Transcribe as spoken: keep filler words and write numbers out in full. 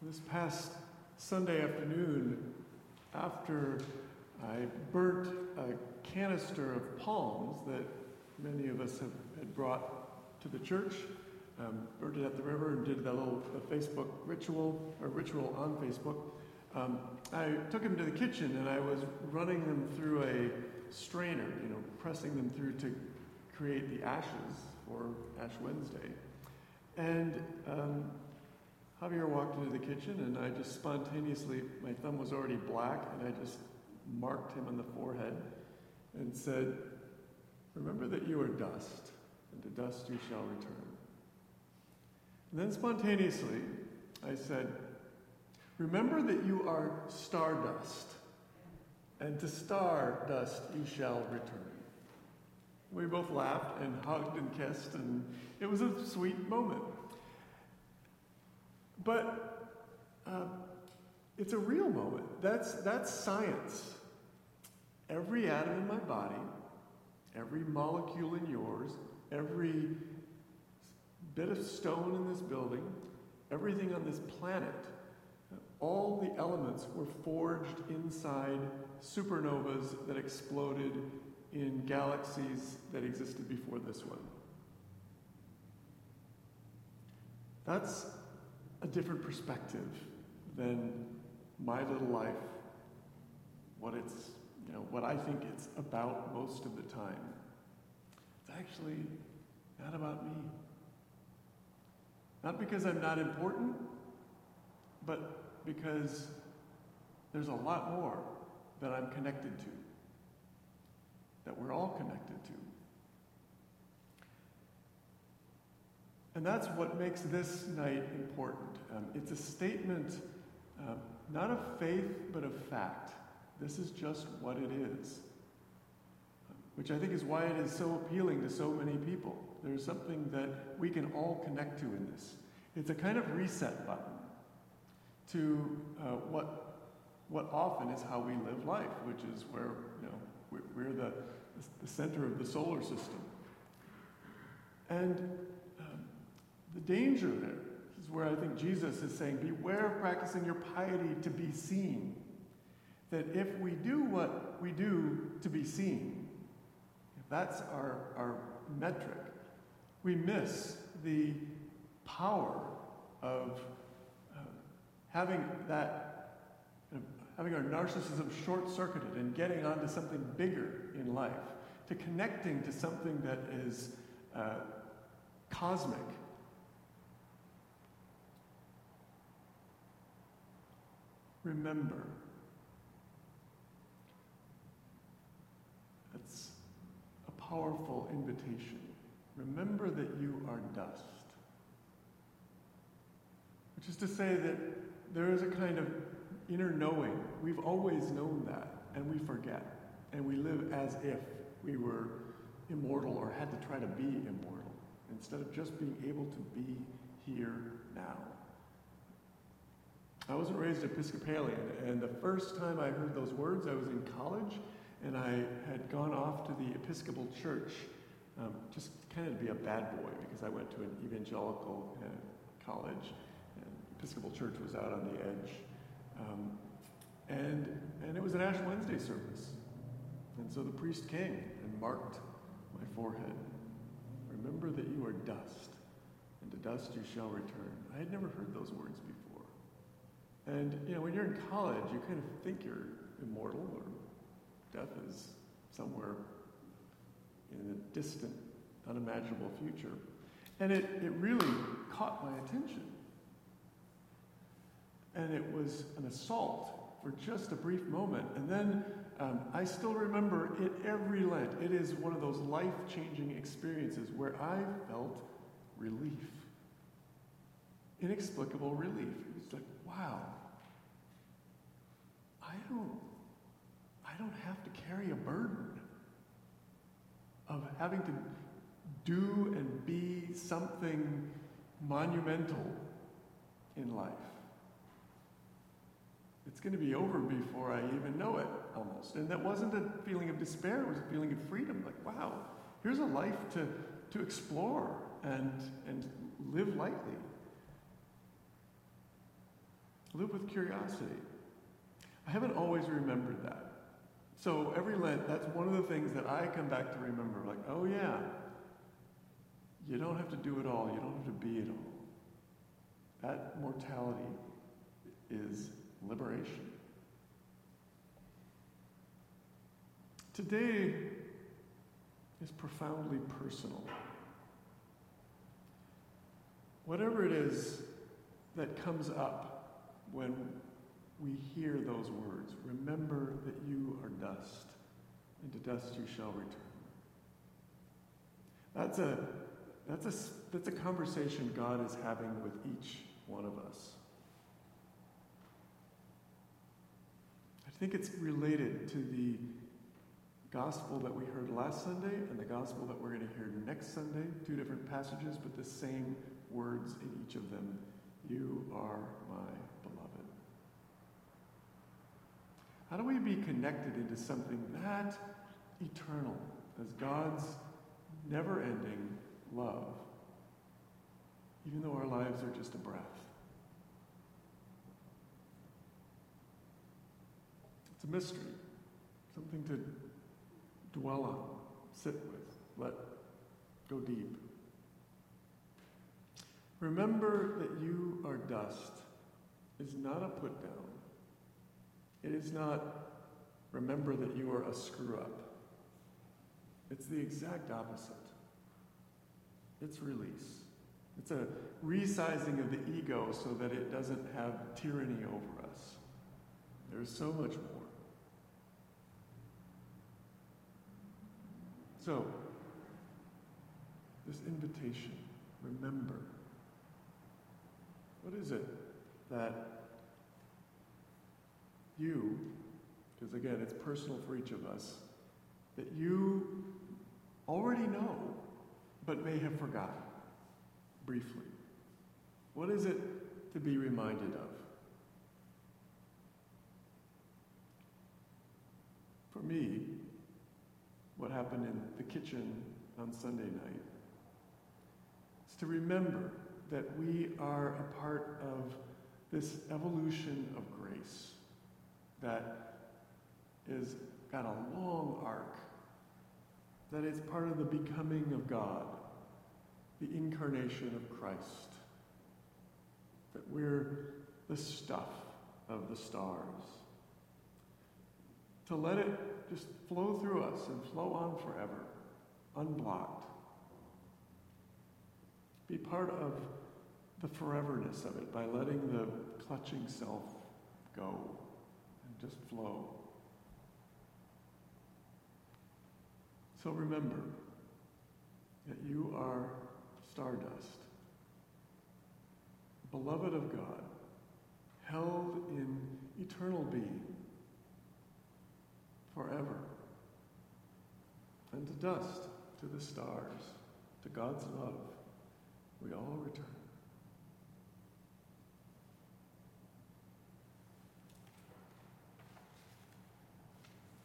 This past Sunday afternoon, after I burnt a canister of palms that many of us have had brought to the church, um, burnt it at the river and did that little uh, Facebook ritual, or ritual on Facebook, um, I took them to the kitchen and I was running them through a strainer, you know, pressing them through to create the ashes for Ash Wednesday. And um, Javier walked into the kitchen and I just spontaneously, my thumb was already black, and I just marked him on the forehead and said, "Remember that you are dust, and to dust you shall return." And then spontaneously, I said, "Remember that you are stardust, and to stardust you shall return." We both laughed and hugged and kissed, and it was a sweet moment. But uh, it's a real moment. That's, that's science. Every atom in my body, every molecule in yours, every bit of stone in this building, everything on this planet, all the elements were forged inside supernovas that exploded in galaxies that existed before this one. That's a different perspective than my little life, what it's, you know, what I think it's about most of the time. It's actually not about me. Not because I'm not important, but because there's a lot more that I'm connected to, that we're all connected to. And that's what makes this night important. Um, it's a statement, um, not of faith, but of fact. This is just what it is, which I think is why it is so appealing to so many people. There's something that we can all connect to in this. It's a kind of reset button to uh, what what often is how we live life, which is where, you know, we're, we're the, the center of the solar system. And um, the danger there is where I think Jesus is saying, beware of practicing your piety to be seen. That if we do what we do to be seen, if that's our, our metric, we miss the power of uh, having that, uh, having our narcissism short-circuited and getting onto something bigger in life, to connecting to something that is uh, cosmic. Remember. That's a powerful invitation. Remember that you are dust. Which is to say that there is a kind of inner knowing. We've always known that, and we forget. And we live as if we were immortal or had to try to be immortal, instead of just being able to be here now. I wasn't raised Episcopalian, and the first time I heard those words, I was in college, and I had gone off to the Episcopal Church, um, just kind of to be a bad boy, because I went to an evangelical uh, college, and Episcopal Church was out on the edge. Um, and, and it was an Ash Wednesday service. And so the priest came and marked my forehead. Remember that you are dust, and to dust you shall return. I had never heard those words before. And, you know, when you're in college, you kind of think you're immortal, or death is somewhere in a distant, unimaginable future. And it, it really caught my attention. And it was an assault for just a brief moment. And then um, I still remember it every Lent. It is one of those life-changing experiences where I felt relief. Inexplicable relief. It was like, wow, I don't, I don't have to carry a burden of having to do and be something monumental in life. It's going to be over before I even know it, almost. And that wasn't a feeling of despair, it was a feeling of freedom. Like, wow, here's a life to, to explore and, and live lightly. Live with curiosity. I haven't always remembered that. So every Lent, that's one of the things that I come back to remember. Like, oh yeah, you don't have to do it all. You don't have to be it all. That mortality is liberation. Today is profoundly personal. Whatever it is that comes up when we hear those words, remember that you are dust, and to dust you shall return. That's a, that's a, that's a conversation God is having with each one of us. I think it's related to the gospel that we heard last Sunday and the gospel that we're going to hear next Sunday. Two different passages, but the same words in each of them. You are my beloved. How do we be connected into something that eternal as God's never-ending love, even though our lives are just a breath? It's a mystery, something to dwell on, sit with, let go deep. Remember that you are dust is not a put down. It is not remember that you are a screw up. It's the exact opposite. It's release. It's a resizing of the ego so that it doesn't have tyranny over us. There's so much more. So, this invitation, remember. What is it that you, because again, it's personal for each of us, that you already know, but may have forgotten, briefly? What is it to be reminded of? For me, what happened in the kitchen on Sunday night is to remember that we are a part of this evolution of grace that is got a long arc, that is part of the becoming of God, the incarnation of Christ, that we're the stuff of the stars. To let it just flow through us and flow on forever, unblocked. Be part of the foreverness of it by letting the clutching self go and just flow. So remember that you are stardust, beloved of God, held in eternal being forever, and to dust, to the stars, to God's love, we all return.